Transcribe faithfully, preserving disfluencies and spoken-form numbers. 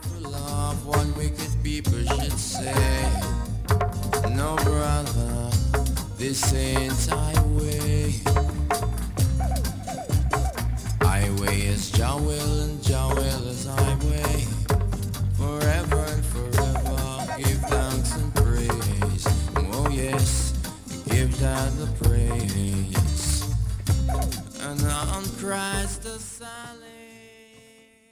For love, what wicked people should say. No, brother, this ain't highway. Highway is Jah will and Jah will is highway. Forever and forever, give thanks and praise. Oh yes, give that the praise. And on Christ the silent.